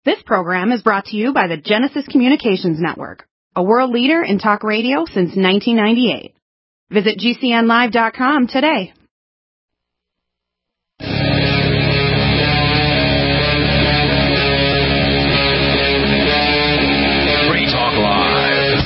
This program is brought to you by the Genesis Communications Network, a world leader in talk radio since 1998. Visit GCNlive.com today. Free Talk Live.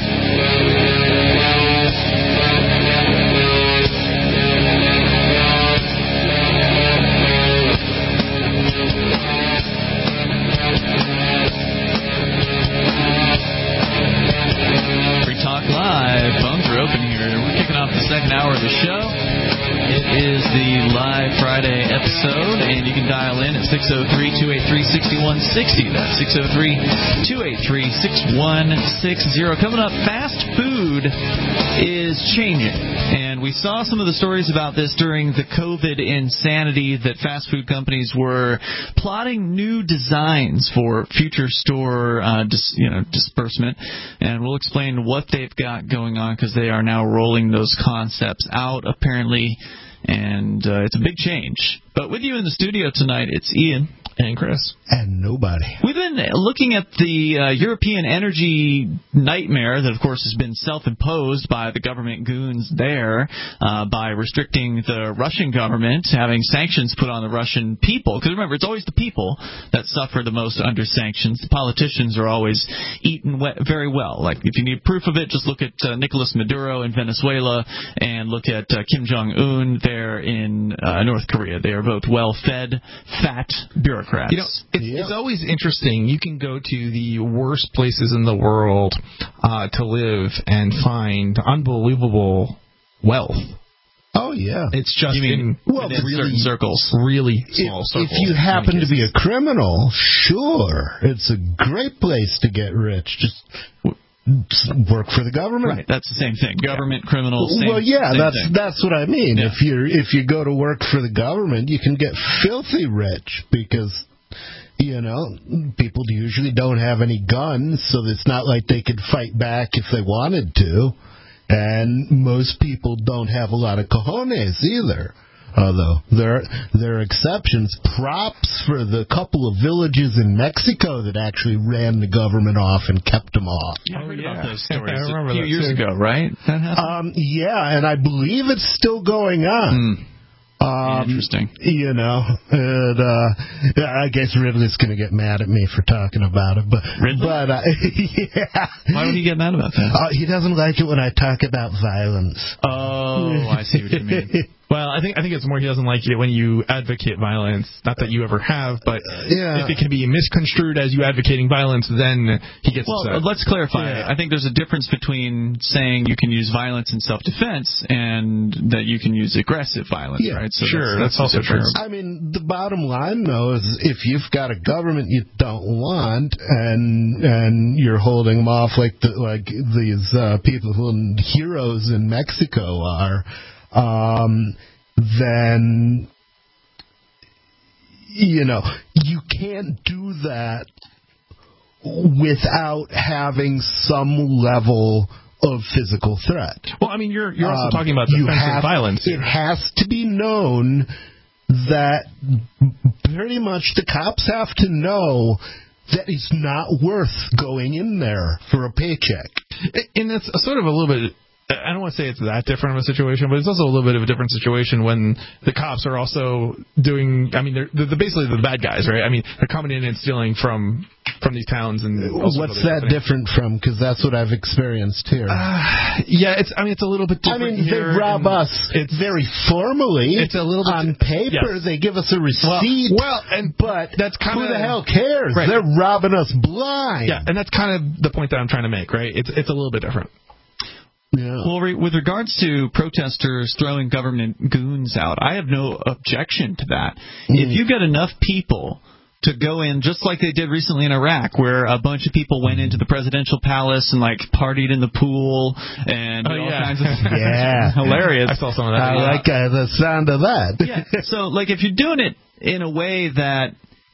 Free Talk Live. Phones are open here. We're kicking off the second hour of the show. It is the live Friday episode, and you can dial in at 603-283-6160. That's 603-283-6160. Coming up, fast food is changing. And we saw some of the stories about this during the COVID insanity, that fast food companies were plotting new designs for future store disbursement. And we'll explain what they've got going on, because they are now rolling those concepts out, apparently. And it's a big change. But with you in the studio tonight, it's Ian. And Chris. And nobody. We've been looking at the European energy nightmare that, of course, has been self-imposed by the government goons there by restricting the Russian government, having sanctions put on the Russian people. Because remember, it's always the people that suffer the most under sanctions. The politicians are always eaten very well. Like, if you need proof of it, just look at Nicolas Maduro in Venezuela and look at Kim Jong-un there in North Korea. They are both well-fed, fat bureaucrats. You know, it's always interesting. You can go to the worst places in the world to live and find unbelievable wealth. Oh, yeah. It's just within certain circles. Really small circles. If you happen to be a criminal, sure, it's a great place to get rich. Just work for the government. Right, that's the same thing. Government, criminals, same, well, yeah, same that's what I mean. Yeah. If you go to work for the government, you can get filthy rich because, you know, people usually don't have any guns, so it's not like they could fight back if they wanted to. And most people don't have a lot of cojones either. Although there are exceptions. Props for the couple of villages in Mexico that actually ran the government off and kept them off. Yeah, I heard about those stories I remember a few that years too. ago, right? That happened? Yeah, and I believe it's still going on. Interesting. You know, and, I guess Ridley's going to get mad at me for talking about it, but Ridley? Yeah. Why would he get mad about that? He doesn't like it when I talk about violence. Oh, I see what you mean. Well, I think it's more he doesn't like it when you advocate violence. Not that you ever have, but if it can be misconstrued as you advocating violence, then he gets upset. Well, let's clarify. Yeah. I think there's a difference between saying you can use violence in self-defense and that you can use aggressive violence, right? So sure, that's also the true. difference. I mean, the bottom line, though, is if you've got a government you don't want and you're holding them off like these people who heroes in Mexico are, then, you know, you can't do that without having some level of physical threat. Well, I mean, you're also talking about defensive violence. It has to be known that pretty much the cops have to know that it's not worth going in there for a paycheck. And it's sort of a little bit, I don't want to say it's that different of a situation, but it's also a little bit of a different situation when the cops are also doing, I mean, they're basically the bad guys, right? I mean, they're coming in and stealing from these towns. And what's that different from? Because that's what I've experienced here. Yeah, it's a little bit different. They rob us. It's very formally. It's a little bit on paper. Yes. They give us a receipt. But that's kind who the hell cares? Right. They're robbing us blind. Yeah, and that's kind of the point that I'm trying to make, right? It's a little bit different. Yeah. Well, with regards to protesters throwing government goons out, I have no objection to that. If you get enough people to go in, just like they did recently in Iraq, where a bunch of people went into the presidential palace and partied in the pool and all kinds of hilarious. I saw some of that. I like the sound of that. Yeah. So if you're doing it in a way that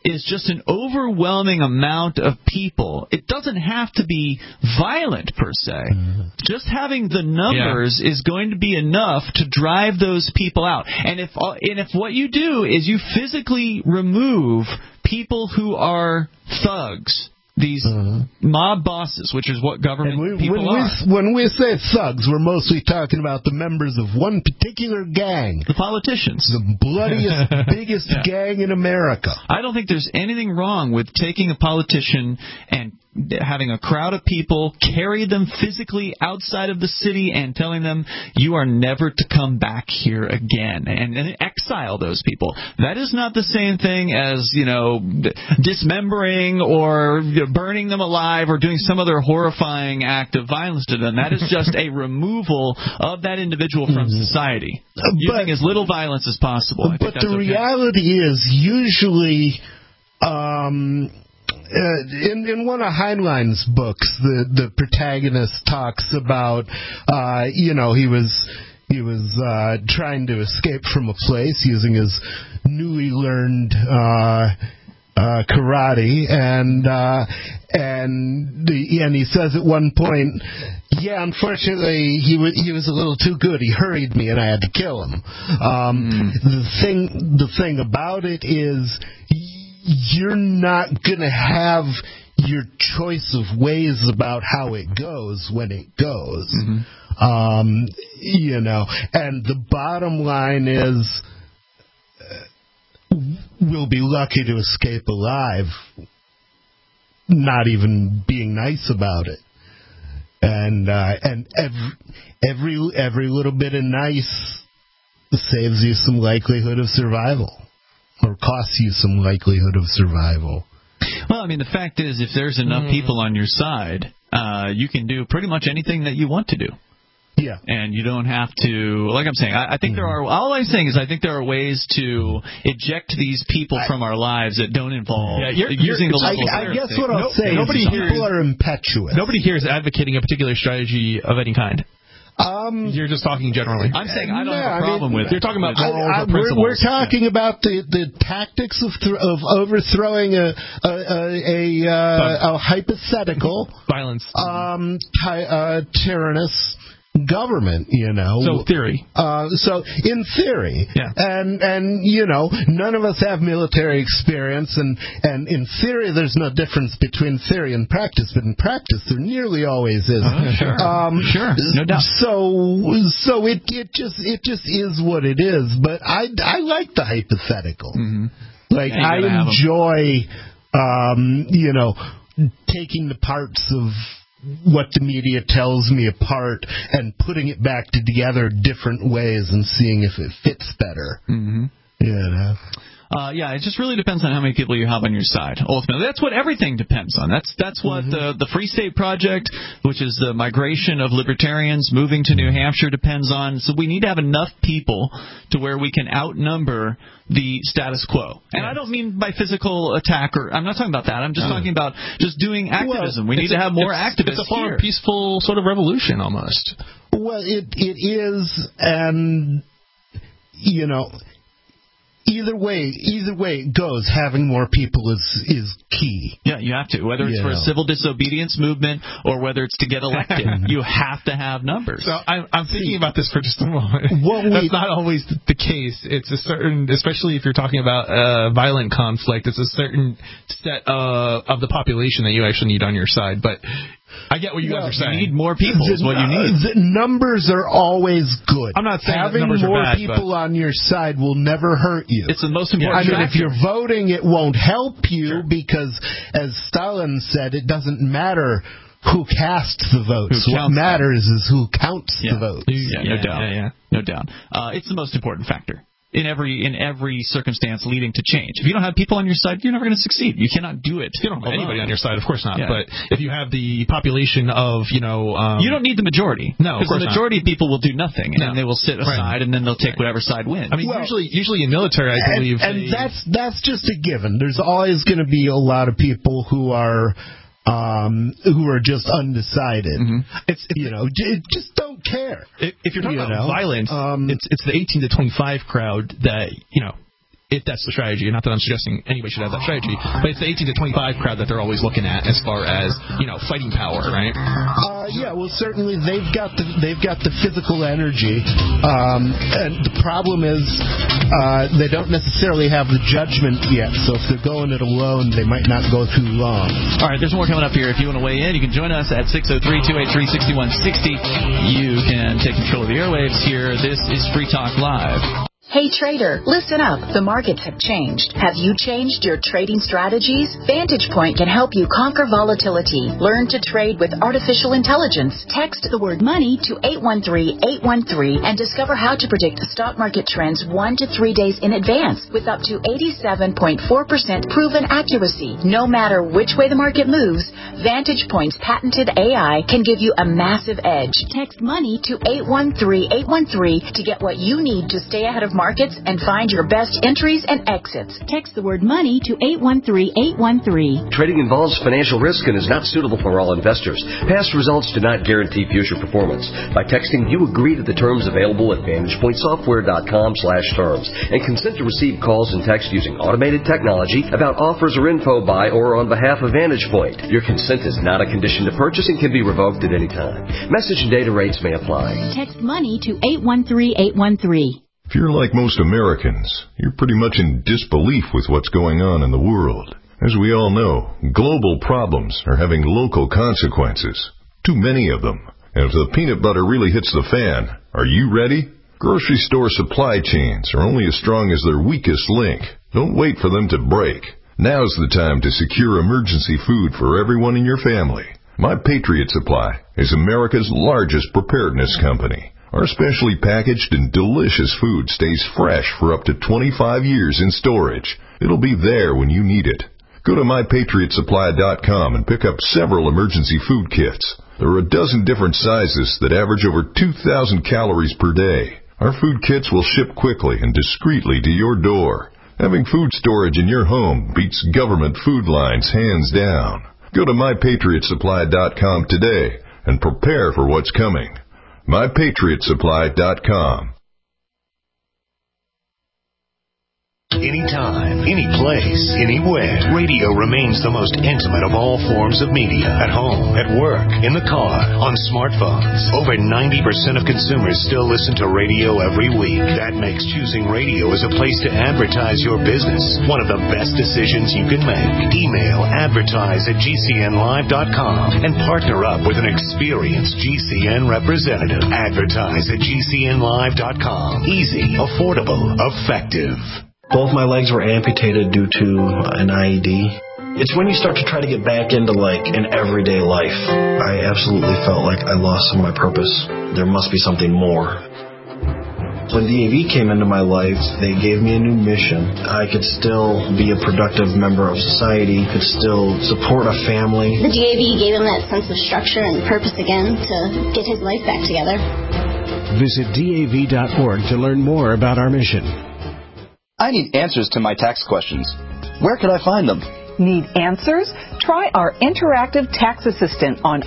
is just an overwhelming amount of people. It doesn't have to be violent per se. Just having the numbers is going to be enough to drive those people out. And if what you do is you physically remove people who are thugs, these mob bosses, which is what government people are. When we say thugs, we're mostly talking about the members of one particular gang. The politicians. The bloodiest, biggest gang in America. I don't think there's anything wrong with taking a politician and having a crowd of people carry them physically outside of the city and telling them you are never to come back here again, and exile those people. That is not the same thing as, dismembering or burning them alive or doing some other horrifying act of violence to them. That is just a removal of that individual from society, using as little violence as possible. But the reality is usually in one of Heinlein's books, the protagonist talks about, he was trying to escape from a place using his newly learned karate, and he says at one point, unfortunately, he was a little too good. He hurried me, and I had to kill him. The thing about it is, you're not going to have your choice of ways about how it goes when it goes. And the bottom line is, we'll be lucky to escape alive, not even being nice about it. And every little bit of nice saves you some likelihood of survival, or costs you some likelihood of survival. Well, the fact is, if there's enough people on your side, you can do pretty much anything that you want to do. Yeah. And you don't have to, like I'm saying, I think there are, all I'm saying is I think there are ways to eject these people from our lives that don't involve using the level of I guess what I'll say is people are impetuous. Nobody here is advocating a particular strategy of any kind. You're just talking generally. I'm saying I don't have a problem with it. You're talking about morals or principles. We're talking about the tactics of overthrowing a hypothetical violence, tyrannous government, So theory. So in theory, and none of us have military experience, and in theory there's no difference between theory and practice, but in practice there nearly always is. Sure, no doubt. So it just is what it is. But I like the hypothetical. Like I enjoy, taking the parts of what the media tells me apart and putting it back together different ways and seeing if it fits better. It just really depends on how many people you have on your side. Ultimately, that's what everything depends on. That's what the Free State Project, which is the migration of libertarians moving to New Hampshire, depends on. So we need to have enough people to where we can outnumber the status quo. And I don't mean by physical attack, or I'm not talking about that. I'm just talking about just doing activism. We need to have more activists. It's a form of peaceful sort of revolution almost. Well, it is, and Either way it goes, having more people is key. Yeah, you have to. Whether it's for a civil disobedience movement or whether it's to get elected, you have to have numbers. So I'm thinking about this for just a moment. That's not always the case. It's a certain, especially if you're talking about violent conflict, it's a certain set of the population that you actually need on your side. But I get what you guys are saying. You need more people is what you need. The numbers are always good. I'm not saying having numbers more are bad, people on your side will never hurt you. It's the most important factor. If you're voting, it won't help you because, as Stalin said, it doesn't matter who casts the votes. What matters is who counts the votes. No doubt. It's the most important factor in every circumstance leading to change. If you don't have people on your side, you're never going to succeed. You cannot do it. You don't have anybody on your side, of course not. Yeah. But if you have the population of, you don't need the majority. No, because the majority of people will do nothing, and they will sit aside, and then they'll take whatever side wins. I mean, usually in military, I believe, and that's just a given. There's always going to be a lot of people who are just undecided. Just don't care. If you're talking about violence, it's the 18 to 25 crowd that, if that's the strategy. Not that I'm suggesting anybody should have that strategy, but it's the 18 to 25 crowd that they're always looking at as far as, fighting power, right? Yeah, well, certainly they've got the physical energy, and the problem is they don't necessarily have the judgment yet. So if they're going it alone, they might not go too long. All right, there's more coming up here. If you want to weigh in, you can join us at 603-283-6160. You can take control of the airwaves here. This is Free Talk Live. Hey trader, listen up. The markets have changed. Have you changed your trading strategies? Vantage Point can help you conquer volatility. Learn to trade with artificial intelligence. Text the word money to 813-813 and discover how to predict stock market trends 1 to 3 days in advance with up to 87.4% proven accuracy. No matter which way the market moves, Vantage Point's patented AI can give you a massive edge. Text money to 813-813 to get what you need to stay ahead of markets and find your best entries and exits. Text the word money to 813-813. Trading involves financial risk and is not suitable for all investors. Past results do not guarantee future performance. By texting, you agree to the terms available at VantagePointSoftware.com/terms and consent to receive calls and text using automated technology about offers or info by or on behalf of Vantage Point. Your consent is not a condition to purchase and can be revoked at any time. Message and data rates may apply. Text money to 813-813. If you're like most Americans, you're pretty much in disbelief with what's going on in the world. As we all know, global problems are having local consequences. Too many of them. And if the peanut butter really hits the fan, are you ready? Grocery store supply chains are only as strong as their weakest link. Don't wait for them to break. Now's the time to secure emergency food for everyone in your family. My Patriot Supply is America's largest preparedness company. Our specially packaged and delicious food stays fresh for up to 25 years in storage. It'll be there when you need it. Go to MyPatriotSupply.com and pick up several emergency food kits. There are a dozen different sizes that average over 2,000 calories per day. Our food kits will ship quickly and discreetly to your door. Having food storage in your home beats government food lines hands down. Go to MyPatriotSupply.com today and prepare for what's coming. MyPatriotSupply.com. Anytime, any place, anywhere. Radio remains the most intimate of all forms of media. At home, at work, in the car, on smartphones. Over 90% of consumers still listen to radio every week. That makes choosing radio as a place to advertise your business one of the best decisions you can make. Email advertise@gcnlive.com and partner up with an experienced GCN representative. Advertise@gcnlive.com. Easy, affordable, effective. Both my legs were amputated due to an IED. It's when you start to try to get back into an everyday life. I absolutely felt like I lost some of my purpose. There must be something more. When DAV came into my life, they gave me a new mission. I could still be a productive member of society, could still support a family. The DAV gave him that sense of structure and purpose again to get his life back together. Visit DAV.org to learn more about our mission. I need answers to my tax questions. Where could I find them? Need answers? Try our interactive tax assistant on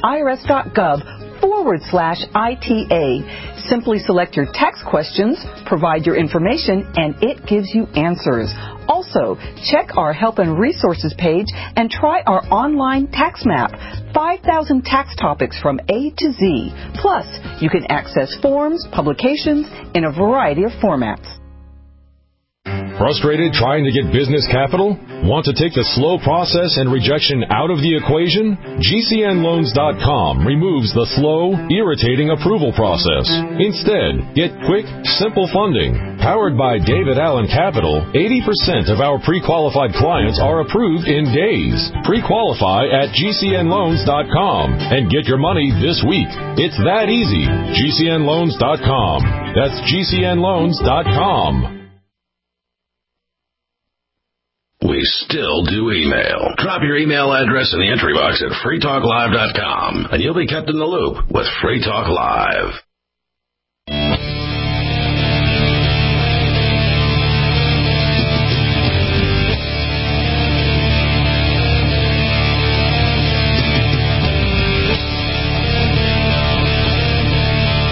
irs.gov/ITA. Simply select your tax questions, provide your information, and it gives you answers. Also, check our Help and Resources page and try our online tax map. 5,000 tax topics from A to Z. Plus, you can access forms, publications in a variety of formats. Frustrated trying to get business capital? Want to take the slow process and rejection out of the equation? GCNLoans.com removes the slow, irritating approval process. Instead, get quick, simple funding. Powered by David Allen Capital, 80% of our pre-qualified clients are approved in days. Pre-qualify at GCNLoans.com and get your money this week. It's that easy. GCNLoans.com. That's GCNLoans.com. We still do email. Drop your email address in the entry box at freetalklive.com, and you'll be kept in the loop with Free Talk Live.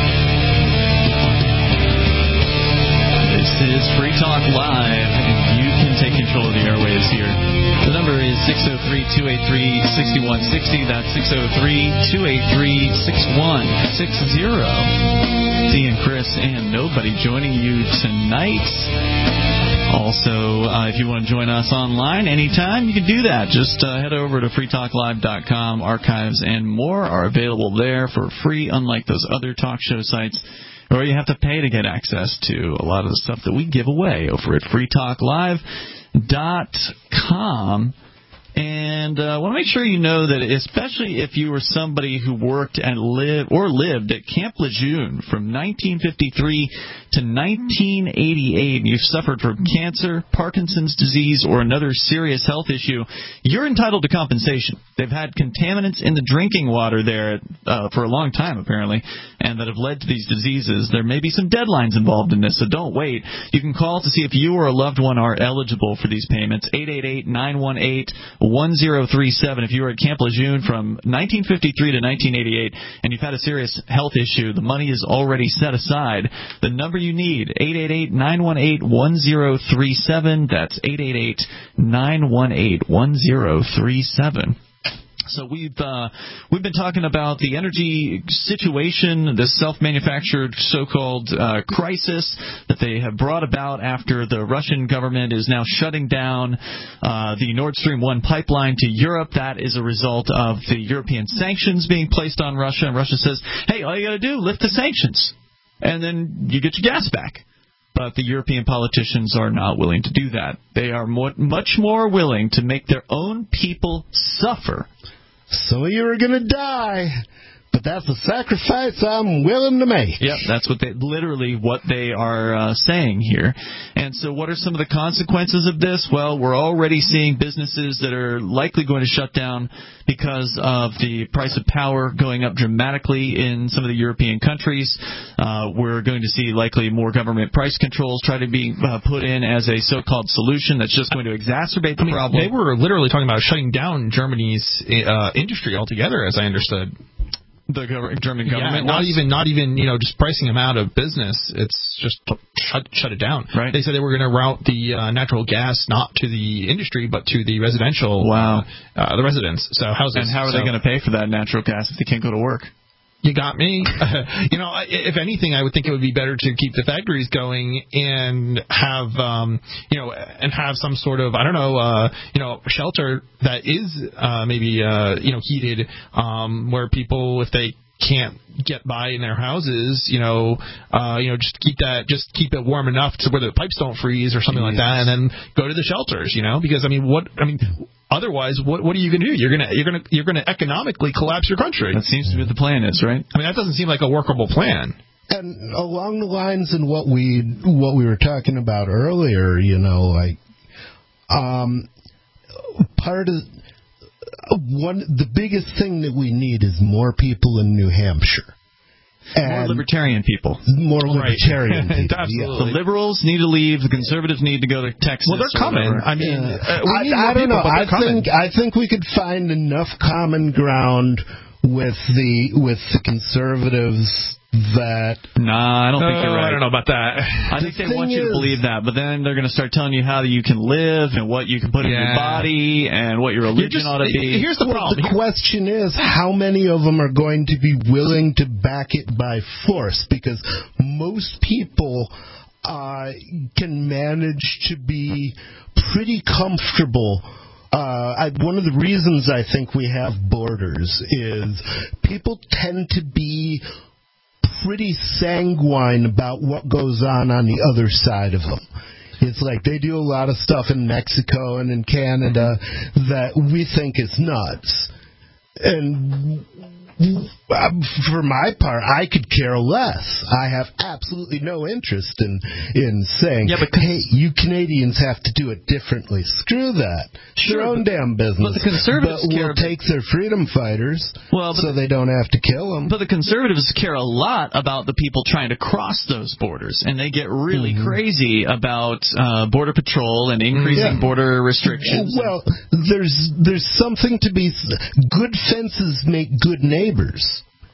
This is Free Talk Live. If you 603-283-6160. That's 603-283-6160. Dee and Chris and Nobody joining you tonight. Also, if you want to join us online anytime, you can do that. Just head over to freetalklive.com. Archives and more are available there for free, unlike those other talk show sites, or you have to pay to get access to a lot of the stuff that we give away over at freetalklive.com. And I want to make sure you know that, especially if you were somebody who worked and lived at Camp Lejeune from 1953 to 1988, and you've suffered from cancer, Parkinson's disease, or another serious health issue, you're entitled to compensation. They've had contaminants in the drinking water there for a long time, apparently, and that have led to these diseases. There may be some deadlines involved in this, so don't wait. You can call to see if you or a loved one are eligible for these payments. 888-918-1037. If you were at Camp Lejeune from 1953 to 1988 and you've had a serious health issue, the money is already set aside. The number you need, 888-918-1037. That's 888-918-1037. So we've been talking about the energy situation, the self-manufactured so-called crisis that they have brought about after the Russian government is now shutting down the Nord Stream 1 pipeline to Europe. That is a result of the European sanctions being placed on Russia, and Russia says, hey, all you got to do, lift the sanctions, and then you get your gas back. But the European politicians are not willing to do that. They are much more willing to make their own people suffer. Some of you are going to die, but that's a sacrifice I'm willing to make. Yep, that's literally what they are saying here. And so what are some of the consequences of this? Well, we're already seeing businesses that are likely going to shut down because of the price of power going up dramatically in some of the European countries. We're going to see likely more government price controls try to be put in as a so-called solution that's just going to exacerbate the problem. They were literally talking about shutting down Germany's industry altogether, as I understood. The German government, not even just pricing them out of business. It's just shut it down. Right. They said they were going to route the natural gas not to the industry but to the residential. Wow. The residents. So houses. And how are they going to pay for that natural gas if they can't go to work? You got me. If anything, I would think it would be better to keep the factories going and have, have some sort of, shelter that is maybe heated, where people, if they can't get by in their houses, just keep it warm enough to where the pipes don't freeze or something like that, and then go to the shelters, because otherwise, what are you going to do? You're going to economically collapse your country. That seems to be what the plan is, right? That doesn't seem like a workable plan. And along the lines in what we were talking about earlier, part of the biggest thing that we need is more people in New Hampshire. More libertarian people. More libertarian people. Absolutely. The liberals need to leave. The conservatives need to go to Texas. Well, they're coming. I don't know. I think we could find enough common ground with the conservatives that... Nah, I don't think you're right. I don't know about that. I think they want you to believe that, but then they're going to start telling you how you can live and what you can put in your body and what your religion ought to be. Here's the problem. The question is, how many of them are going to be willing to back it by force? Because most people can manage to be pretty comfortable. One of the reasons I think we have borders is people tend to be pretty sanguine about what goes on the other side of them. It's like they do a lot of stuff in Mexico and in Canada that we think is nuts. And for my part, I could care less. I have absolutely no interest in saying, hey, you Canadians have to do it differently. Screw that. Sure, their own damn business. But the conservatives we'll take their freedom fighters so they don't have to kill them. But the conservatives care a lot about the people trying to cross those borders, and they get really crazy about border patrol and increasing border restrictions. Well, there's something to be... Good fences make good neighbors.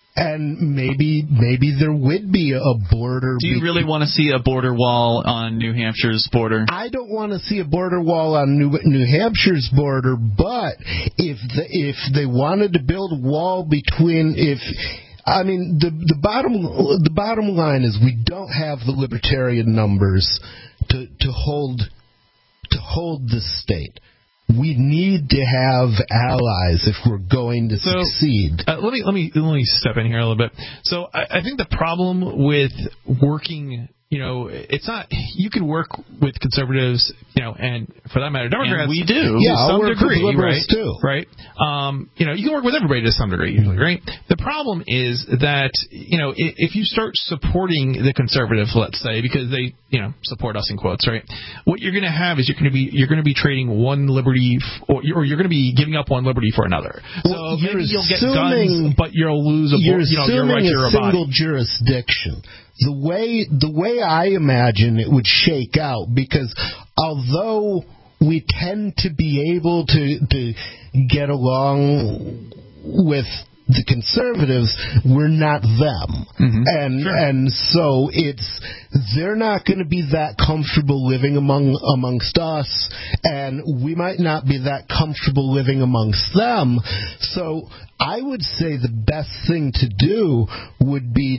And maybe there would be a border. Do you really want to see a border wall on New Hampshire's border? I don't want to see a border wall on New Hampshire's border, but if they wanted to build a wall between, the bottom line is we don't have the libertarian numbers to hold this state. We need to have allies if we're going to succeed. Let me step in here a little bit. So I think the problem with working, it's not. You can work with conservatives, and for that matter, Democrats. And we do. Yeah, to I'll some work degree, with liberals right? too. Right. You can work with everybody to some degree, usually, right? The problem is that if you start supporting the conservatives, let's say, because they support us in quotes, right? What you're going to have is you're going to be trading one liberty, or you're going to be giving up one liberty for another. So maybe you'll get guns, but you'll lose your right to your single body. Jurisdiction. The way I imagine it would shake out, because although we tend to be able to get along with the conservatives, we're not them. Mm-hmm. And so they're not going to be that comfortable living amongst us, and we might not be that comfortable living amongst them. So I would say the best thing to do would be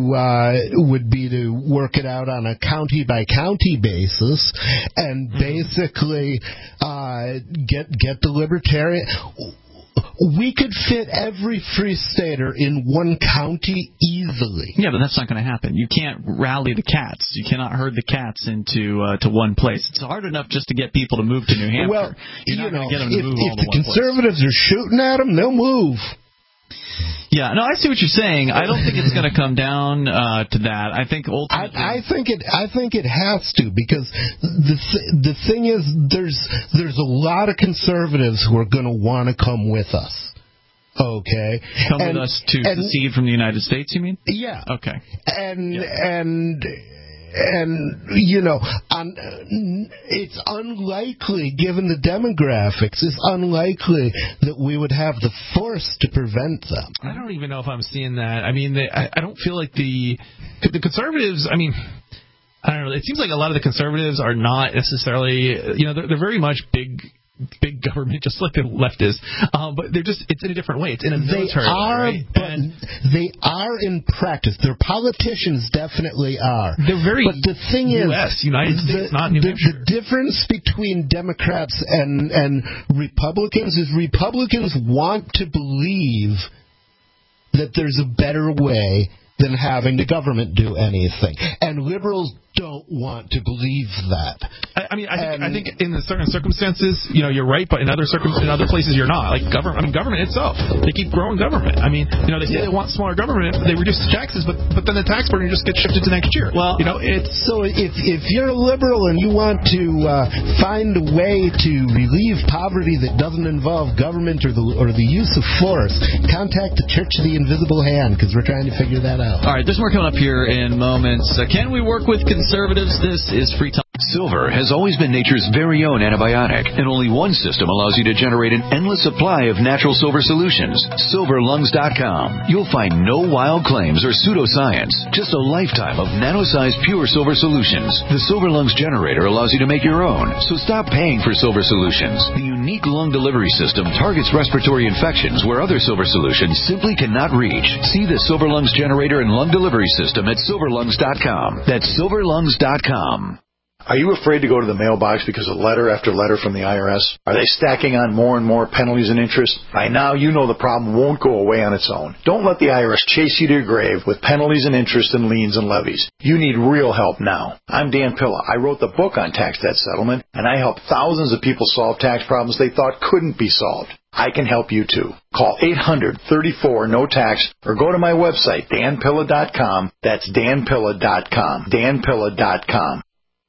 to work it out on a county by county basis, and basically get the libertarian. We could fit every free stater in one county easily. Yeah, but that's not going to happen. You can't rally the cats. You cannot herd the cats into to one place. It's hard enough just to get people to move to New Hampshire. Well, You're not going to get them to move all to if the one conservatives place. are shooting at them, they'll move. Yeah, no, I see what you're saying. I don't think it's going to come down to that. I think ultimately, I think it has to, because the thing is, there's a lot of conservatives who are going to want to come with us. Okay, with us to secede from the United States, you mean? Yeah. Okay. It's unlikely, given the demographics, it's unlikely that we would have the force to prevent them. I don't even know if I'm seeing that. I mean, I don't feel like the conservatives, I mean, I don't know. It seems like a lot of the conservatives are not necessarily, they're very much big government, just like the left is, but it's in a different way. It's in a military way, right? But they are in practice. Their politicians definitely are. They're very but the thing United States, not New Hampshire. The difference between Democrats and Republicans is Republicans want to believe that there's a better way than having the government do anything, and liberals don't want to believe that. I think in certain circumstances, you're right, but in other places you're not. Like government itself, they keep growing government. I mean, they say they want smaller government, they reduce the taxes, but then the tax burden just gets shifted to next year. Well, it's so if you're a liberal and you want to find a way to relieve poverty that doesn't involve government or the use of force, contact the Church of the Invisible Hand, because we're trying to figure that out. All right, there's more coming up here in moments. Can we work with conservatives? This is Free Talk. Silver has always been nature's very own antibiotic, and only one system allows you to generate an endless supply of natural silver solutions. SilverLungs.com. You'll find no wild claims or pseudoscience, just a lifetime of nano-sized pure silver solutions. The Silver Lungs generator allows you to make your own, so stop paying for silver solutions. The unique lung delivery system targets respiratory infections where other silver solutions simply cannot reach. See the Silver Lungs generator and lung delivery system at SilverLungs.com. That's SilverLungs.com. Are you afraid to go to the mailbox because of letter after letter from the IRS? Are they stacking on more and more penalties and interest? By now, you know the problem won't go away on its own. Don't let the IRS chase you to your grave with penalties and interest and liens and levies. You need real help now. I'm Dan Pilla. I wrote the book on tax debt settlement, and I helped thousands of people solve tax problems they thought couldn't be solved. I can help you too. Call 800-34-NO-TAX or go to my website, danpilla.com. That's danpilla.com. danpilla.com.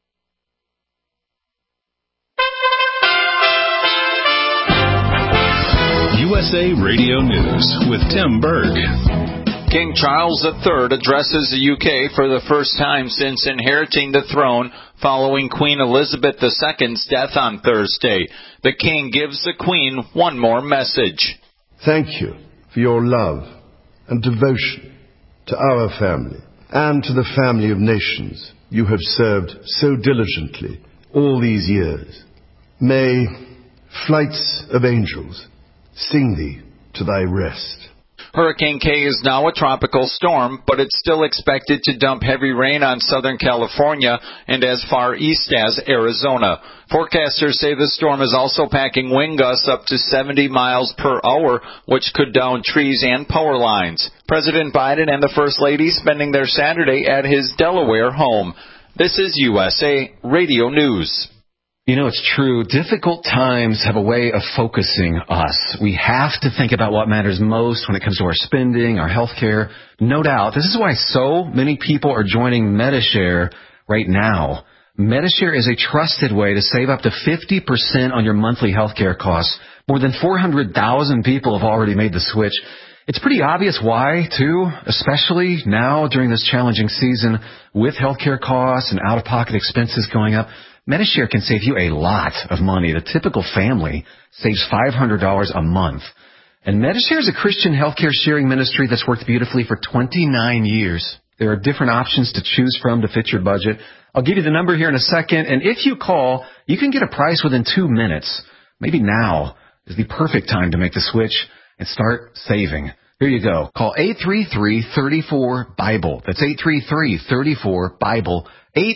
USA Radio News with Tim Berg. King Charles III addresses the UK for the first time since inheriting the throne following Queen Elizabeth II's death on Thursday. The King gives the Queen one more message. Thank you for your love and devotion to our family and to the family of nations you have served so diligently all these years. May flights of angels sing thee to thy rest. Hurricane K is now a tropical storm, but it's still expected to dump heavy rain on Southern California and as far east as Arizona. Forecasters say the storm is also packing wind gusts up to 70 miles per hour, which could down trees and power lines. President Biden and the First Lady spending their Saturday at his Delaware home. This is USA Radio News. You know, it's true. Difficult times have a way of focusing us. We have to think about what matters most when it comes to our spending, our health care. No doubt. This is why so many people are joining Medi-Share right now. Medi-Share is a trusted way to save up to 50% on your monthly health care costs. More than 400,000 people have already made the switch. It's pretty obvious why, too, especially now during this challenging season with health care costs and out-of-pocket expenses going up. Medi-Share can save you a lot of money. The typical family saves $500 a month. And Medi-Share is a Christian healthcare sharing ministry that's worked beautifully for 29 years. There are different options to choose from to fit your budget. I'll give you the number here in a second, and if you call, you can get a price within 2 minutes. Maybe now is the perfect time to make the switch and start saving. Here you go. Call 833-34-BIBLE. That's 833-34-BIBLE.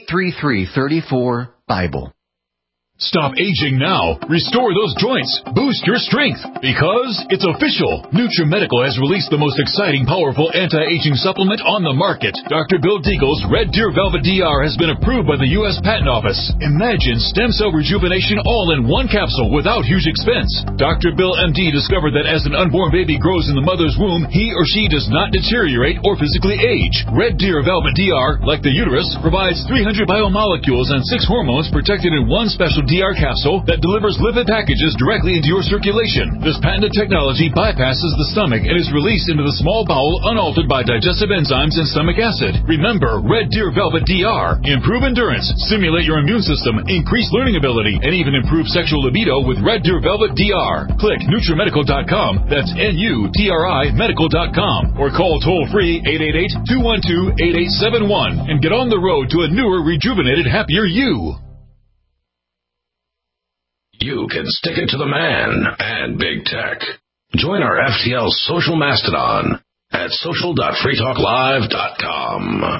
833-34-BIBLE. Stop aging now. Restore those joints. Boost your strength. Because it's official. NutriMedical has released the most exciting, powerful anti-aging supplement on the market. Dr. Bill Deagle's Red Deer Velvet DR has been approved by the U.S. Patent Office. Imagine stem cell rejuvenation all in one capsule without huge expense. Dr. Bill MD discovered that as an unborn baby grows in the mother's womb, he or she does not deteriorate or physically age. Red Deer Velvet DR, like the uterus, provides 300 biomolecules and 6 hormones protected in one special DR capsule that delivers lipid packages directly into your circulation. This patented technology bypasses the stomach and is released into the small bowel unaltered by digestive enzymes and stomach acid. Remember, Red Deer Velvet DR. Improve endurance, stimulate your immune system, increase learning ability, and even improve sexual libido with Red Deer Velvet DR. Click NutriMedical.com, that's N-U-T-R-I Medical.com, or call toll-free 888-212-8871 and get on the road to a newer, rejuvenated, happier you. You can stick it to the man and big tech. Join our FTL social mastodon at social.freetalklive.com.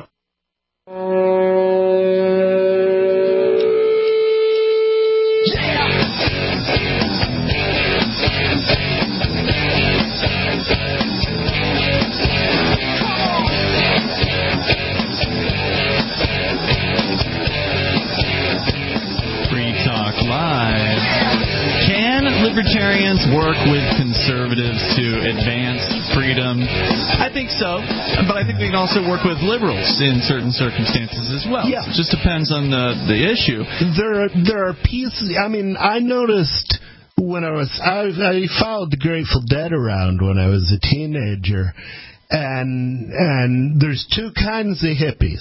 Libertarians work with conservatives to advance freedom? I think so, but I think they can also work with liberals in certain circumstances as well. Yeah. It just depends on the issue. There are pieces. I mean, I noticed when I followed the Grateful Dead around when I was a teenager, and there's two kinds of hippies.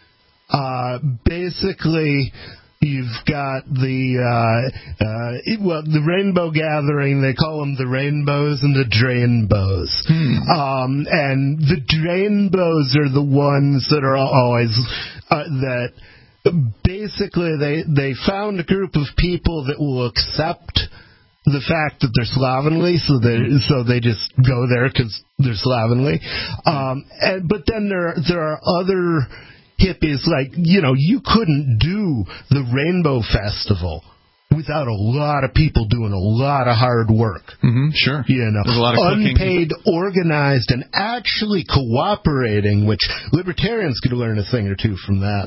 Basically, you've got the Rainbow Gathering. They call them the Rainbows and the Drainbows. And the Drainbows are the ones that are always that basically they found a group of people that will accept the fact that they're slovenly, so they just go there because they're slovenly. But then there are other hippies, like, you couldn't do the Rainbow Festival without a lot of people doing a lot of hard work. Sure. There's a lot of unpaid, organized, and actually cooperating, which libertarians could learn a thing or two from that.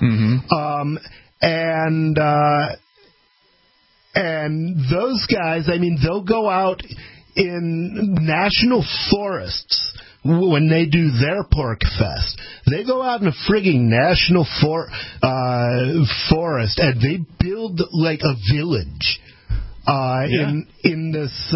And those guys, I mean, they'll go out in national forests when they do their pork fest. They go out in a frigging national forest and they build like a village in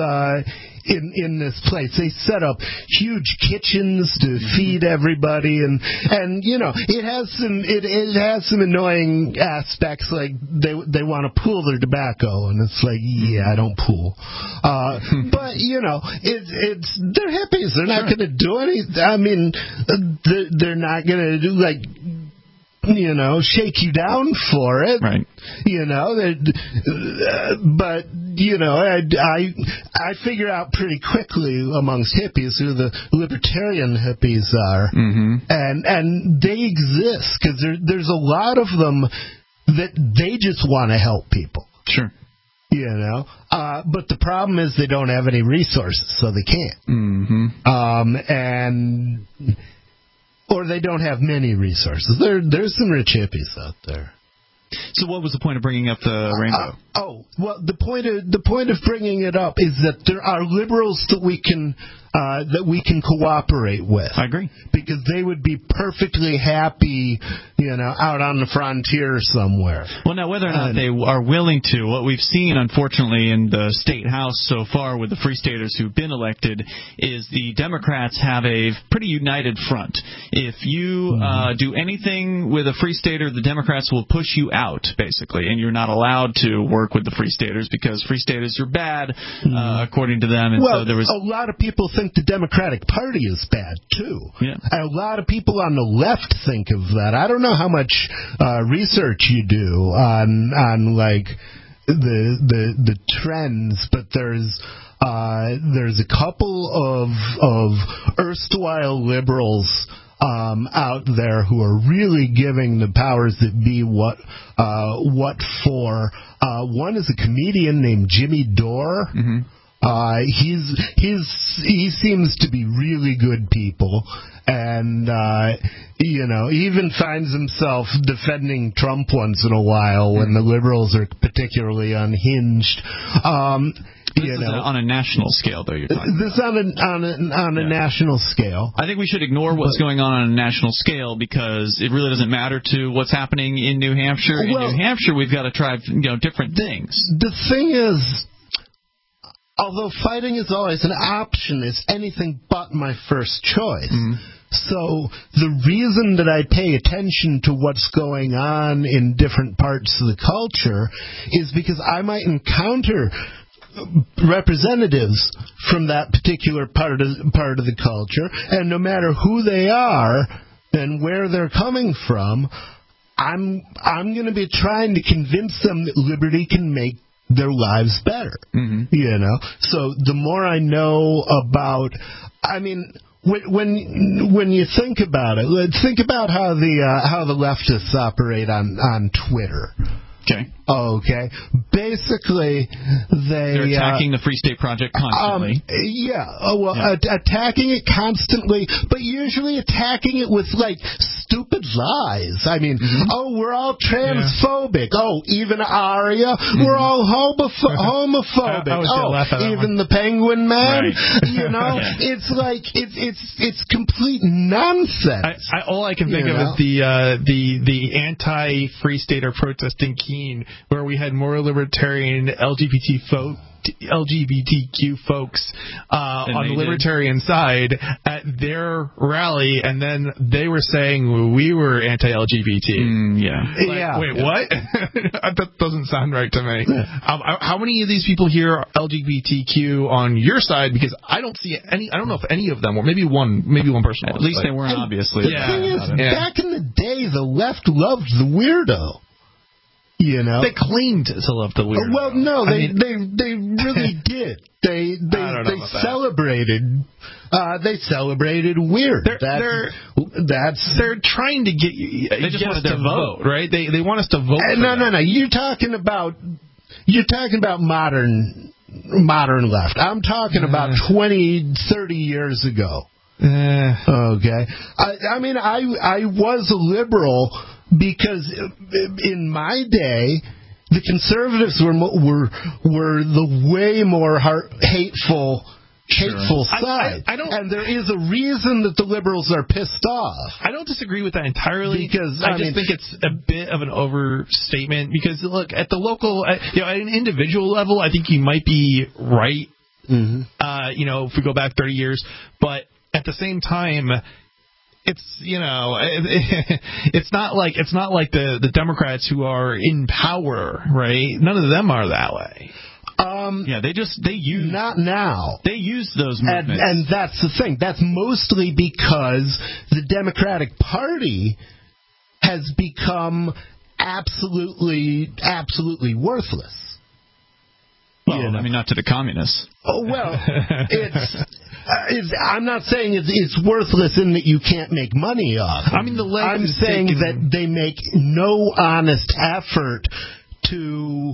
this place. They set up huge kitchens to feed everybody, and it has some annoying aspects, like they want to pool their tobacco, and it's like, I don't pool, but it's they're hippies. They're not going to do anything. I mean, they're not going to do shake you down for it, right? But I figure out pretty quickly amongst hippies who the libertarian hippies are, and they exist because there's a lot of them that they just want to help people. Sure. But the problem is they don't have any resources, so they can't. Or they don't have many resources. There's some rich hippies out there. So what was the point of bringing up the rainbow? The point of bringing it up is that there are liberals that we can cooperate with. I agree, because they would be perfectly happy, out on the frontier somewhere. Well, now whether or not they are willing to, what we've seen, unfortunately, in the state house so far with the Free Staters who've been elected, is the Democrats have a pretty united front. If you do anything with a Free Stater, the Democrats will push you out, basically, and you're not allowed to work with the Free Staters because Free Staters are bad, according to them. And so there was a lot of people think the Democratic Party is bad too. Yeah. And a lot of people on the left think of that. I don't know how much research you do on like the trends, but there's a couple of erstwhile liberals out there who are really giving the powers that be what for. One is a comedian named Jimmy Dore. He seems to be really good people, and he even finds himself defending Trump once in a while when the liberals are particularly unhinged. This is on a national scale, though. You're talking this on a national scale. I think we should ignore what's going on a national scale because it really doesn't matter to what's happening in New Hampshire. In New Hampshire, we've got to try different things. The thing is, although fighting is always an option, it's anything but my first choice. So the reason that I pay attention to what's going on in different parts of the culture is because I might encounter representatives from that particular part of the culture, and no matter who they are and where they're coming from, I'm going to be trying to convince them that liberty can make their lives better. So the more I know about, when you think about it, think about how the leftists operate on Twitter. Okay. Basically, they're attacking the Free State Project constantly. Attacking it constantly, but usually attacking it with stupid lies. We're all transphobic. Even Aria, we're all homophobic. Even the Penguin Man. Right. It's complete nonsense. All I can think of is the anti-Free Stater protesting Keene, where we had more libertarian LGBTQ folks on the libertarian side at their rally, and then they were saying we were anti-LGBT. Wait, what? That doesn't sound right to me. How many of these people here are LGBTQ on your side? Because I don't see any. I don't know if any of them, or maybe one person. At least they weren't, obviously. The thing is, back in the day, the left loved the weirdo. They claimed to love the weirdo. Well, no, they really did. They celebrated. They celebrated weird. They're trying to get us to vote, right? They want us to vote. No. You're talking about modern left. I'm talking about 20, 30 years ago. Okay. I was a liberal because in my day, the conservatives were the way more hateful hateful side. I don't, and there is a reason that the liberals are pissed off. I don't disagree with that entirely, because I just think it's a bit of an overstatement. Because look, at the local, at an individual level, I think you might be right. Mm-hmm. If we go back 30 years, but at the same time, it's it's not like the Democrats who are in power, right? None of them are that way. They use not now. They use those movements, and that's the thing. That's mostly because the Democratic Party has become absolutely worthless. Well, I mean, not to the communists. Oh, well, I'm not saying it's worthless in that you can't make money off. I mean, I'm saying that they make no honest effort to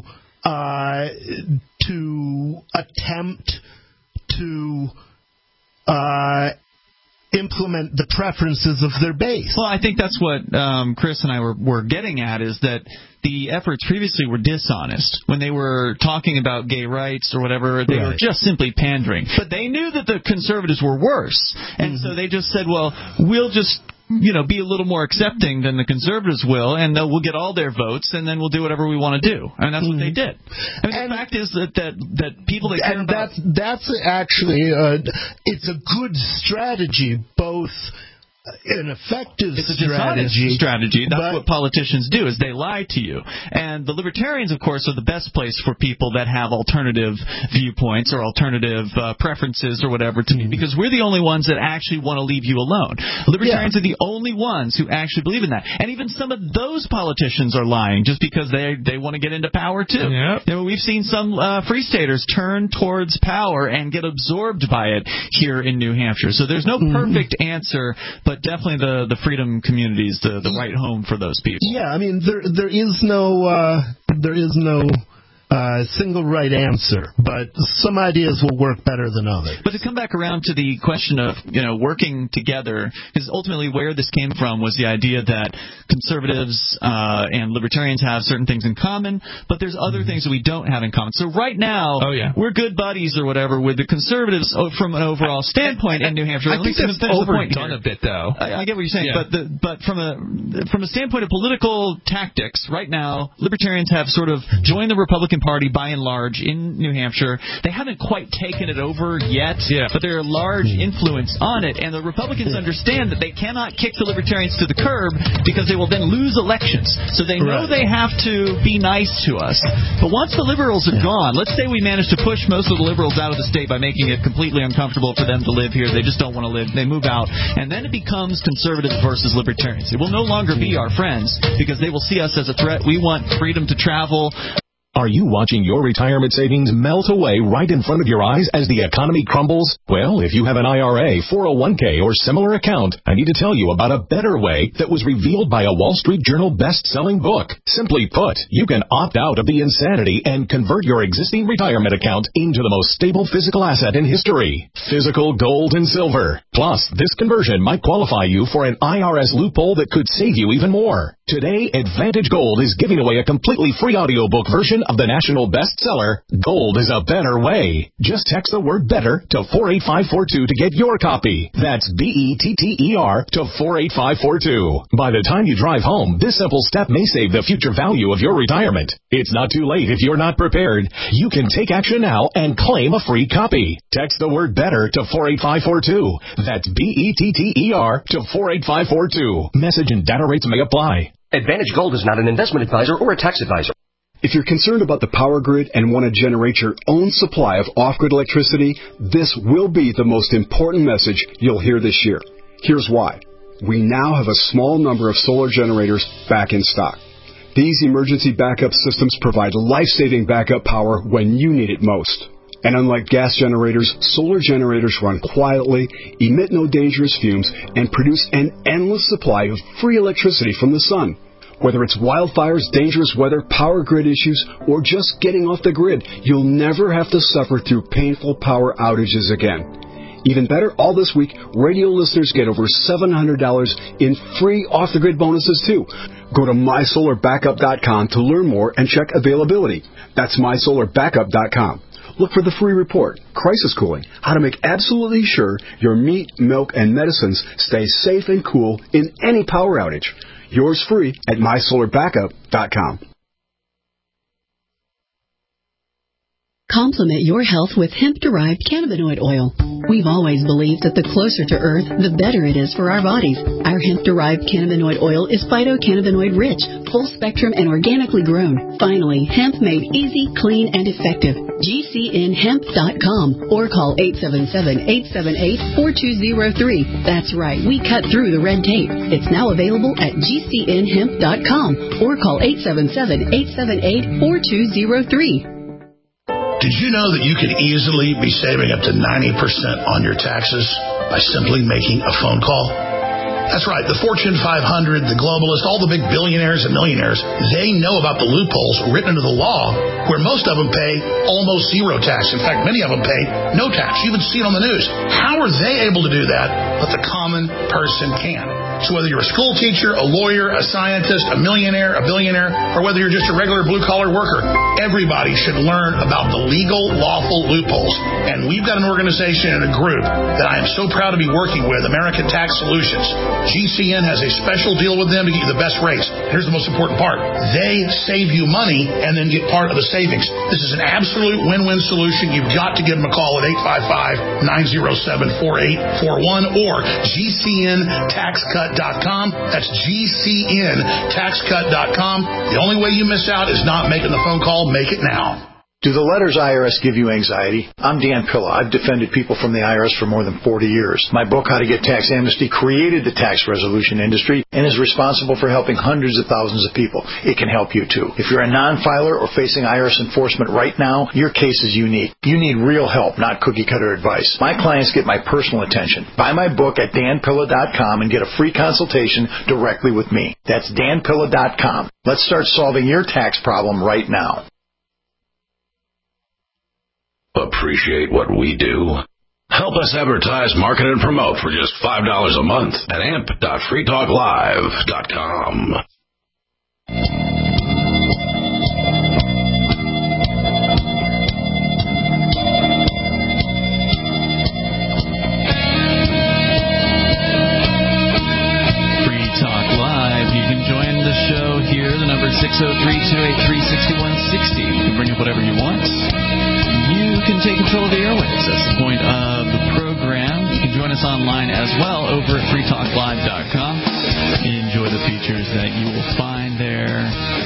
attempt to implement the preferences of their base. Well, I think that's what Chris and I were getting at, is that the efforts previously were dishonest. When they were talking about gay rights or whatever, they were just simply pandering. But they knew that the conservatives were worse, and so they just said, well, we'll just be a little more accepting than the conservatives will, and we'll get all their votes, and then we'll do whatever we want to do. And that's what they did. I mean, the fact is that people that care about... That's actually... it's a good strategy, both... an effective strategy. That's what politicians do, is they lie to you. And the libertarians, of course, are the best place for people that have alternative viewpoints or alternative preferences or whatever to me, because we're the only ones that actually want to leave you alone. Libertarians are the only ones who actually believe in that. And even some of those politicians are lying just because they want to get into power, too. Yep. We've seen some Free Staters turn towards power and get absorbed by it here in New Hampshire. So there's no perfect answer, but definitely the freedom communities, the right home for those people. Yeah, I mean, there is no single right answer, but some ideas will work better than others. But to come back around to the question of working together, because ultimately where this came from was the idea that conservatives and libertarians have certain things in common, but there's other things that we don't have in common. So right now, we're good buddies or whatever with the conservatives from an overall standpoint in New Hampshire. I think that's overdone a bit, though. I get what you're saying, but from a standpoint of political tactics, right now, libertarians have sort of joined the Republican Party by and large in New Hampshire. They haven't quite taken it over yet, but they're a large influence on it, and the Republicans understand that they cannot kick the libertarians to the curb because they will then lose elections. So they know they have to be nice to us. But once the liberals are gone, let's say we manage to push most of the liberals out of the state by making it completely uncomfortable for them to live here. They just don't want to live. They move out. And then it becomes conservatives versus libertarians. It will no longer be our friends because they will see us as a threat. We want freedom to travel. Are you watching your retirement savings melt away right in front of your eyes as the economy crumbles? Well, if you have an IRA, 401k, or similar account, I need to tell you about a better way that was revealed by a Wall Street Journal best-selling book. Simply put, you can opt out of the insanity and convert your existing retirement account into the most stable physical asset in history, physical gold and silver. Plus, this conversion might qualify you for an IRS loophole that could save you even more. Today, Advantage Gold is giving away a completely free audiobook version of the national bestseller, Gold is a Better Way. Just text the word BETTER to 48542 to get your copy. That's BETTER to 48542. By the time you drive home, this simple step may save the future value of your retirement. It's not too late if you're not prepared. You can take action now and claim a free copy. Text the word BETTER to 48542. That's BETTER to 48542. Message and data rates may apply. Advantage Gold is not an investment advisor or a tax advisor. If you're concerned about the power grid and want to generate your own supply of off-grid electricity, this will be the most important message you'll hear this year. Here's why. We now have a small number of solar generators back in stock. These emergency backup systems provide life-saving backup power when you need it most. And unlike gas generators, solar generators run quietly, emit no dangerous fumes, and produce an endless supply of free electricity from the sun. Whether it's wildfires, dangerous weather, power grid issues, or just getting off the grid, you'll never have to suffer through painful power outages again. Even better, all this week, radio listeners get over $700 in free off-the-grid bonuses too. Go to mysolarbackup.com to learn more and check availability. That's mysolarbackup.com. look for the free report, Crisis Cooling, how to make absolutely sure your meat, milk, and medicines stay safe and cool in any power outage. Yours free at mysolarbackup.com. Complement your health with hemp-derived cannabinoid oil. We've always believed that the closer to Earth, the better it is for our bodies. Our hemp-derived cannabinoid oil is phytocannabinoid-rich, full-spectrum, and organically grown. Finally, hemp made easy, clean, and effective. GCNhemp.com or call 877-878-4203. That's right, we cut through the red tape. It's now available at GCNhemp.com or call 877-878-4203. Did you know that you could easily be saving up to 90% on your taxes by simply making a phone call? That's right. The Fortune 500, the globalists, all the big billionaires and millionaires, they know about the loopholes written into the law where most of them pay almost zero tax. In fact, many of them pay no tax. You even see it on the news. How are they able to do that, but the common person can? So whether you're a school teacher, a lawyer, a scientist, a millionaire, a billionaire, or whether you're just a regular blue-collar worker, everybody should learn about the legal, lawful loopholes. And we've got an organization and a group that I am so proud to be working with, American Tax Solutions. GCN has a special deal with them to get you the best rates. Here's the most important part. They save you money and then get part of the savings. This is an absolute win-win solution. You've got to give them a call at 855-907-4841 or GCNTaxCut.com. That's GCNTaxCut.com. The only way you miss out is not making the phone call. Make it now. Do the letters IRS give you anxiety? I'm Dan Pilla. I've defended people from the IRS for more than 40 years. My book, How to Get Tax Amnesty, created the tax resolution industry and is responsible for helping hundreds of thousands of people. It can help you, too. If you're a non-filer or facing IRS enforcement right now, your case is unique. You need real help, not cookie-cutter advice. My clients get my personal attention. Buy my book at danpilla.com and get a free consultation directly with me. That's danpilla.com. Let's start solving your tax problem right now. Appreciate what we do? Help us advertise, market, and promote for just $5 a month at amp.freetalklive.com. Free Talk Live. You can join the show here. The number is 603-283-6160. You can bring up whatever you want. You can take control of the airwaves. That's the point of the program. You can join us online as well over at freetalklive.com. Enjoy the features that you will find there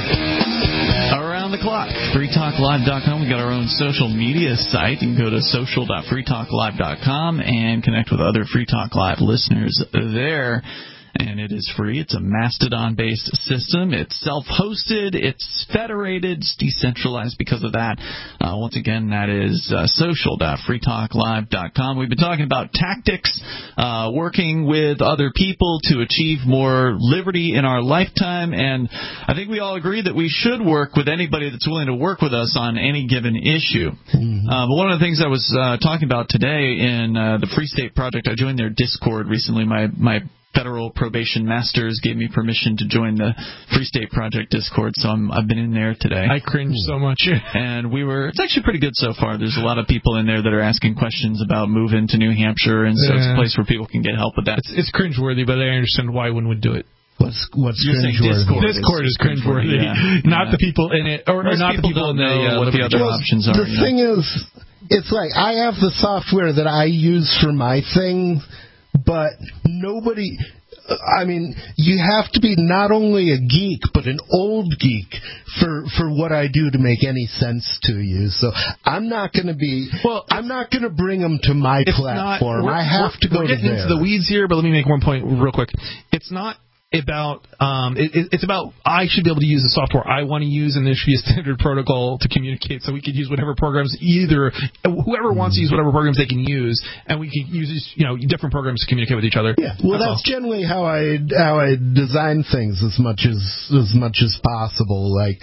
around the clock. freetalklive.com. We've got our own social media site. You can go to social.freetalklive.com and connect with other Free Talk Live listeners there. And it is free. It's a Mastodon-based system. It's self-hosted. It's federated. It's decentralized because of that. Once again, that is social.freetalklive.com. We've been talking about tactics, working with other people to achieve more liberty in our lifetime. And I think we all agree that we should work with anybody that's willing to work with us on any given issue. But one of the things I was talking about today in the Free State Project, I joined their Discord recently. My Federal Probation Masters gave me permission to join the Free State Project Discord, so I've been in there today. I cringe so much. And it's actually pretty good so far. There's a lot of people in there that are asking questions about moving to New Hampshire, and so it's a place where people can get help with that. It's cringeworthy, but I understand why one would do it. What's cringeworthy? Discord is cringeworthy. Yeah. Not the people in it, or not the people in what the other options are. The thing is, it's like I have the software that I use for my thing, but nobody... I mean, you have to be not only a geek, but an old geek for what I do to make any sense to you. So I'm not going to I'm not going to bring them to my platform. I have to go to theirs. We're getting into the weeds here, but let me make one point real quick. It's not about it's about I should be able to use the software I want to use, and there should be a standard protocol to communicate, so we could use whatever programs whoever wants to use whatever programs they can use, and we can use different programs to communicate with each other. Yeah, well, that's generally how I design things as much as possible. Like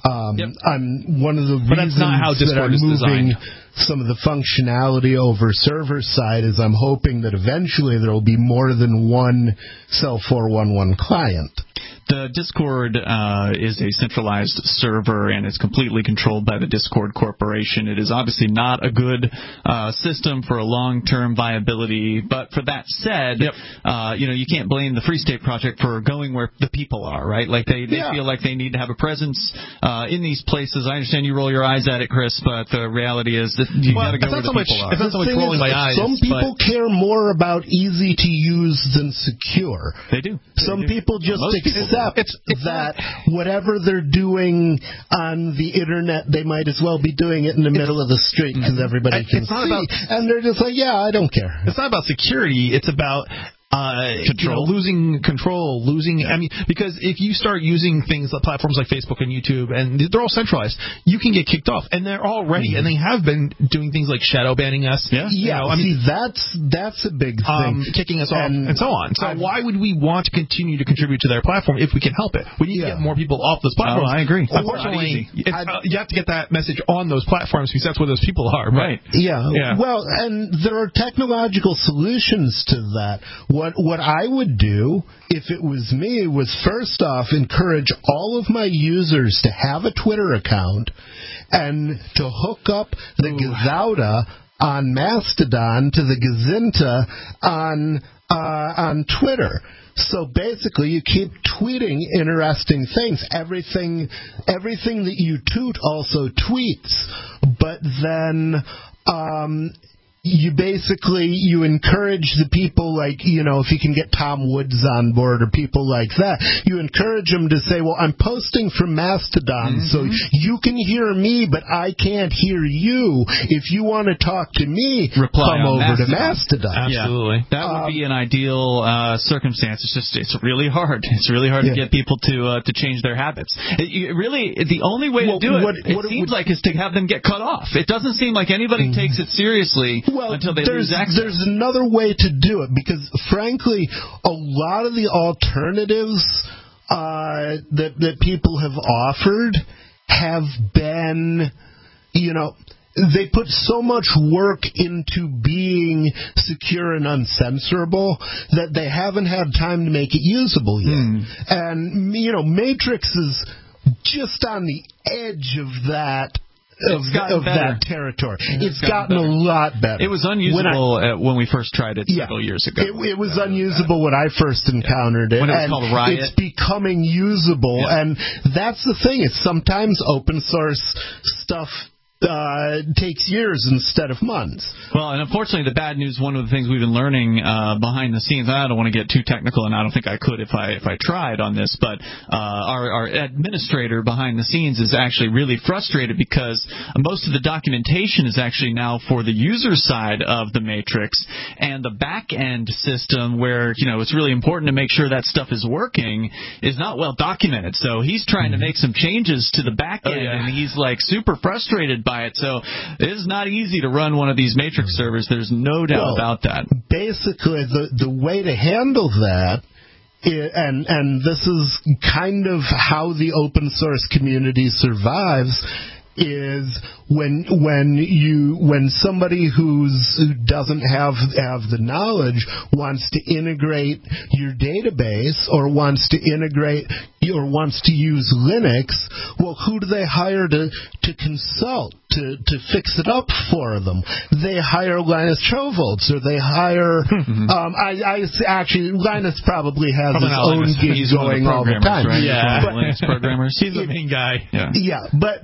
I'm one of the reasons that I'm moving some of the functionality over server side is I'm hoping that eventually there will be more than one Cell 411 client. The Discord is a centralized server, and it's completely controlled by the Discord Corporation. It is obviously not a good system for a long-term viability. But for that said, you can't blame the Free State Project for going where the people are, right? Like they feel like they need to have a presence in these places. I understand you roll your eyes at it, Chris, but the reality is that you got to go where the people are. It's not so much rolling my eyes. Some people care more about easy to use than secure. They do. Some people just accept that whatever they're doing on the internet, they might as well be doing it in the middle of the street because everybody can see. And they're just like, I don't care. It's not about security. It's about losing control, because if you start using things like platforms like Facebook and YouTube, and they're all centralized, you can get kicked off, and they're already, and they have been doing things like shadow banning us. That's a big thing, kicking us off, and so on. So why would we want to continue to contribute to their platform if we can help it? We need to get more people off those platforms. I agree. Unfortunately, you have to get that message on those platforms because that's where those people are. Right. Yeah. Well, and there are technological solutions to that. What I would do if it was me was first off encourage all of my users to have a Twitter account and to hook up the Gazauda on Mastodon to the Gazinta on Twitter. So basically, you keep tweeting interesting things. Everything that you tweet also tweets, but then you encourage the people, like, if you can get Tom Woods on board or people like that, you encourage them to say, well, I'm posting from Mastodon, so you can hear me, but I can't hear you. If you want to talk to me, come over to Mastodon. Absolutely. That would be an ideal circumstance. It's really hard. It's really hard to get people to change their habits. The only way to do it seems like, is to have them get cut off. It doesn't seem like anybody takes it seriously. Until they lose access. There's another way to do it, because frankly, a lot of the alternatives that people have offered have been, they put so much work into being secure and uncensorable that they haven't had time to make it usable yet. And, Matrix is just on the edge of that. Of that territory. It's gotten a lot better. It was unusable when we first tried it several years ago. It was unusable when I first encountered it. When it was called Riot. It's becoming usable, and that's the thing. It's sometimes open source stuff takes years instead of months. Well, and unfortunately, the bad news, one of the things we've been learning behind the scenes, I don't want to get too technical, and I don't think I could if I tried on this, but our administrator behind the scenes is actually really frustrated because most of the documentation is actually now for the user side of the Matrix, and the back-end system where, it's really important to make sure that stuff is working is not well documented. So he's trying to make some changes to the back end, and he's like super frustrated by it. So it is not easy to run one of these Matrix servers. There's no doubt about that. Basically, the way to handle that, and this is kind of how the open source community survives, is when somebody who doesn't have the knowledge wants to integrate your database or wants to integrate or wants to use Linux, well, who do they hire to consult to fix it up for them? They hire Linus Torvalds, or they hire actually Linus probably has his own gig going all the time. Right? Yeah, Linux programmers. He's the main guy. Yeah, but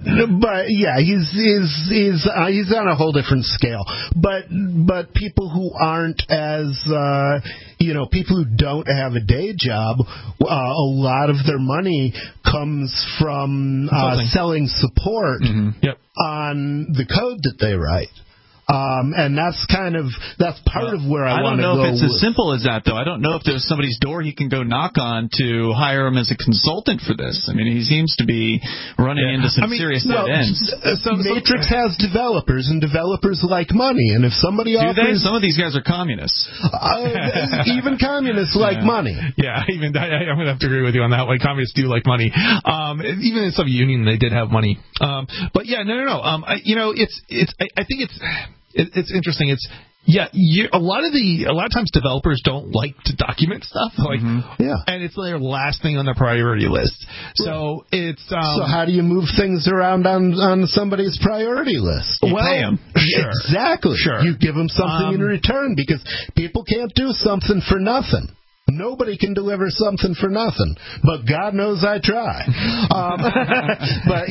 he's on a whole different scale. But people who aren't as people who don't have a day job, a lot of their money comes from selling support on the code that they write. And that's part of where I want to go. I don't know if it's as simple as that, though. I don't know if there's somebody's door he can go knock on to hire him as a consultant for this. I mean, he seems to be running into some serious dead ends. Matrix has developers, and developers like money. And if somebody offers... Some of these guys are communists. Even communists like money. Yeah, I'm going to have to agree with you on that one. Communists do like money. Even in the Soviet Union, they did have money. But yeah, no. I think it's interesting. Yeah, a lot of times developers don't like to document stuff, and it's their last thing on their priority list. So it's so how do you move things around on somebody's priority list? You pay them. Sure. Exactly. Sure. You give them something in return because people can't do something for nothing. Nobody can deliver something for nothing, but God knows I try. But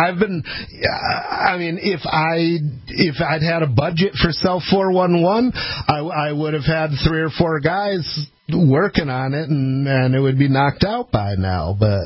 if I'd had a budget for Cell 411, I would have had 3 or 4 guys working on it, and it would be knocked out by now. But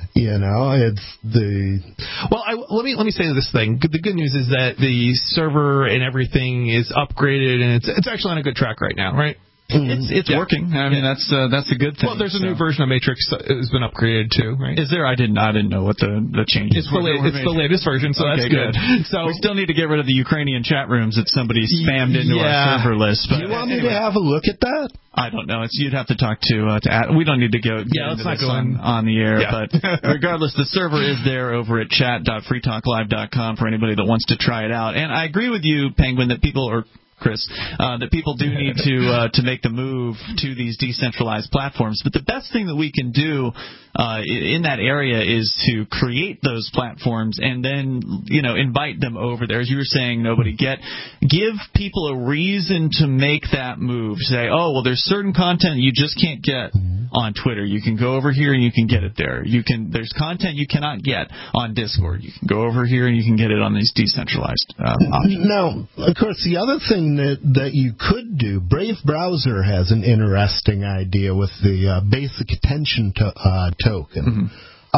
it's the... Well, let me say this thing. The good news is that the server and everything is upgraded, and it's actually on a good track right now, right? It's working. I mean, that's a good thing. Well, there's a new version of Matrix that has been upgraded too, right? Is there? I didn't know what the changes were. It's the latest version, so that's good. So we still need to get rid of the Ukrainian chat rooms that somebody spammed into our server list. But do you want me to have a look at that? I don't know. You'd have to talk to we don't need to go let's not go on the air. Yeah. But regardless, the server is there over at chat.freetalklive.com for anybody that wants to try it out. And I agree with you, Penguin, that Chris, that people do need to make the move to these decentralized platforms. But the best thing that we can do in that area is to create those platforms and then, invite them over there. As you were saying, give people a reason to make that move. Say, oh, well, there's certain content you just can't get on Twitter. You can go over here and you can get it there. There's content you cannot get on Discord. You can go over here and you can get it on these decentralized options. Now, of course, the other thing that you could do, Brave Browser has an interesting idea with the basic attention token,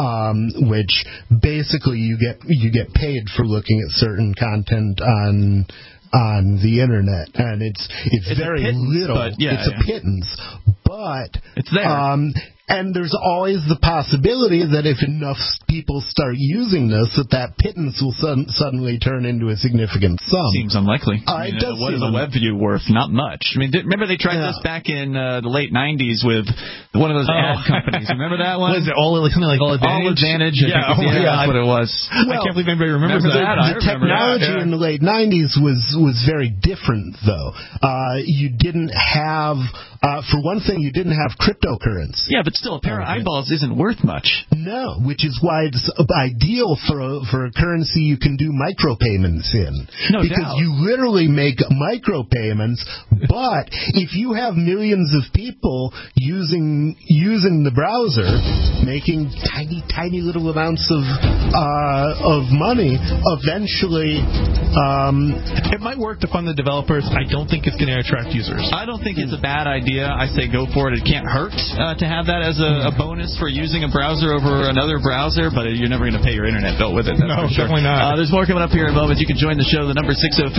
which basically you get paid for looking at certain content on the internet, and it's very little. It's a pittance, but it's there. And there's always the possibility that if enough people start using this, that pittance will suddenly turn into a significant sum. Seems unlikely. What is a web view worth? Not much. I mean, remember they tried this back in the late 90s with one of those ad companies. Remember that one? Was it something like All Advantage? Yeah, that's what it was. Well, I can't believe anybody remembers that. The technology in the late 90s was very different, though. You didn't have... for one thing, you didn't have cryptocurrency. Yeah, but still, a pair of eyeballs isn't worth much. No, which is why it's ideal for a currency you can do micropayments in. No because doubt. You literally make micropayments, but if you have millions of people using the browser, making tiny little amounts of money, eventually... it might work to fund the developers. I don't think it's going to attract users. I don't think it's a bad idea. I say go for it. It can't hurt to have that as a bonus for using a browser over another browser, but you're never going to pay your internet bill with it. No, for sure. Definitely not. There's more coming up here in a moment. You can join the show. The number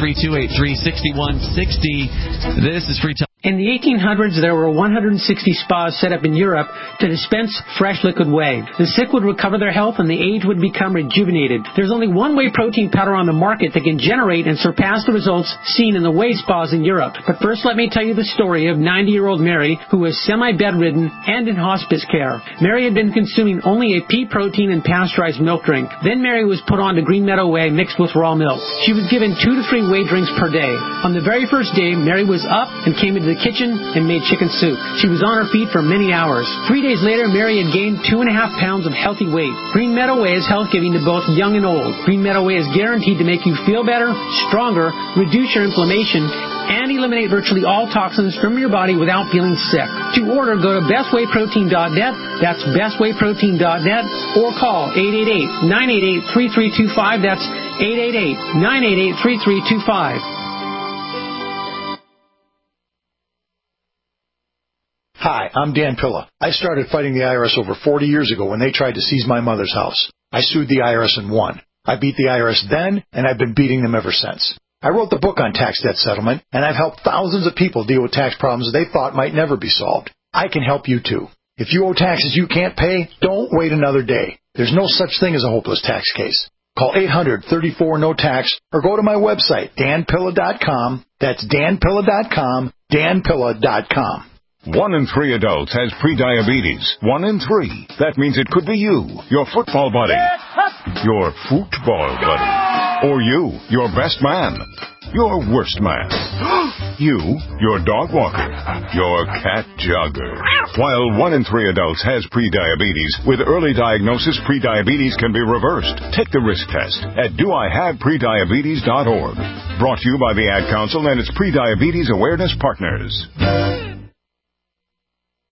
603-283-6160. This is Free Talk. In the 1800s, there were 160 spas set up in Europe to dispense fresh liquid whey. The sick would recover their health and the aged would become rejuvenated. There's only one whey protein powder on the market that can generate and surpass the results seen in the whey spas in Europe. But first, let me tell you the story of 90-year-old Mary, who was semi-bedridden and in hospice care. Mary had been consuming only a pea protein and pasteurized milk drink. Then Mary was put on to Green Meadow Whey mixed with raw milk. She was given 2 to 3 whey drinks per day. On the very first day, Mary was up and came into the kitchen and made chicken soup. She was on her feet for many hours. 3 days later, Mary had gained 2.5 pounds of healthy weight. Green Meadow Whey is health-giving to both young and old. Green Meadow Whey is guaranteed to make you feel better, stronger, reduce your inflammation, and eliminate virtually all toxins from your body without feeling sick. To order, go to bestwayprotein.net. That's bestwayprotein.net, or call 888-988-3325. That's 888-988-3325. Hi, I'm Dan Pilla. I started fighting the IRS over 40 years ago when they tried to seize my mother's house. I sued the IRS and won. I beat the IRS then, and I've been beating them ever since. I wrote the book on tax debt settlement, and I've helped thousands of people deal with tax problems they thought might never be solved. I can help you too. If you owe taxes you can't pay, don't wait another day. There's no such thing as a hopeless tax case. Call 800-34-NO-TAX or go to my website, danpilla.com. That's danpilla.com, danpilla.com. 1 in 3 adults has prediabetes. 1 in 3. That means it could be you, your football buddy, your football buddy. Or you, your best man. Your worst man. You, your dog walker. Your cat jogger. While 1 in 3 adults has prediabetes, with early diagnosis, prediabetes can be reversed. Take the risk test at doihaveprediabetes.org. Brought to you by the Ad Council and its Prediabetes Awareness Partners.